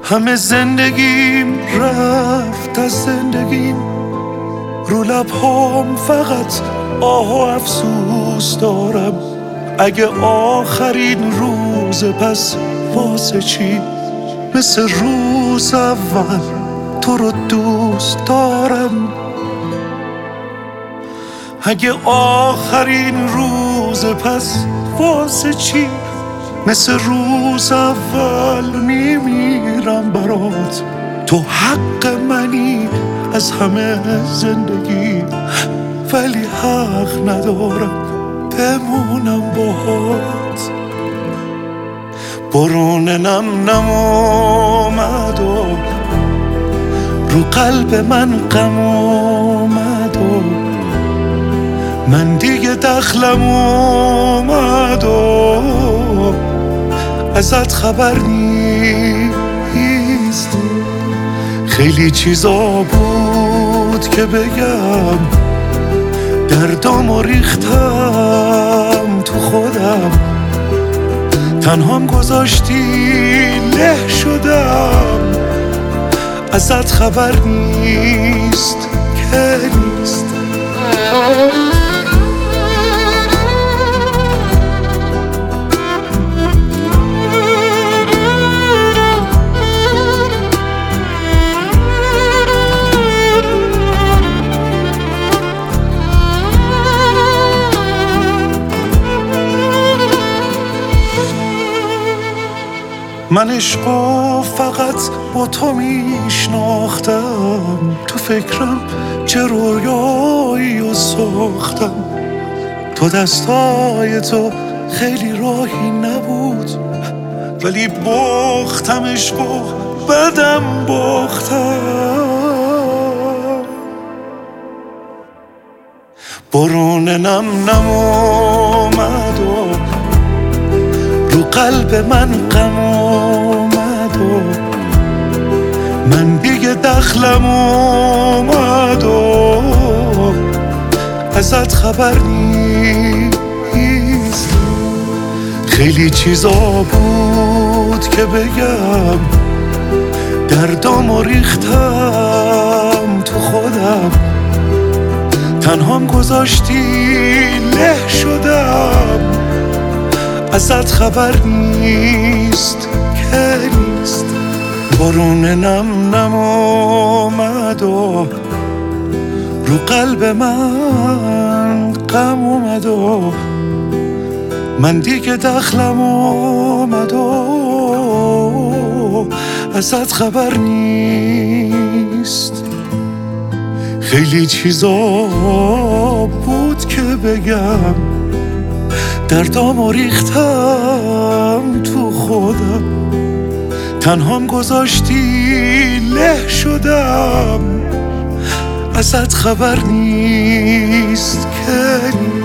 همه زندگیم رفت از زندگیم، رو لبهام فقط آه و افسوس دارم. اگه آخرین روز پس واسه چی؟ مثل روز اول تو رو دوست دارم. اگه آخرین روز پس واسه چی؟ مثل روز اول میمیرم برات. تو حق منی از همه زندگی، ولی حق ندارم بمونم باهات. برون نم اومد و رو قلب من غم اومد و من دیگه دخلم اومد و ازت خبر نیست. خیلی چیزا بود که بگم، دردامو ریختم تو خودم، تنهام گذاشتی له شدم. ازت خبر نیست که نیست. من عشقو فقط با تو میشناختم، تو فکرم چه رویایی و ساختم. تو دستای تو خیلی راهی نبود، ولی باختم عشقو بدم باختم. برون نم اومد و رو قلب من غم اومد و من دیگه دخلم اومد و ازت خبر نیست. خیلی چیزا بود که بگم، دردامو ریختم تو خودم، تنهام گذاشتی له شدم. ازت خبر نیست که نیست. برون نم اومد و رو قلب من غم اومد و من دیگه دخلم اومد و ازت خبر نیست. خیلی چیزا بود که بگم، دردامو ریختم تو خودم، تنهام گذاشتی له شدم. ازت خبر نیست که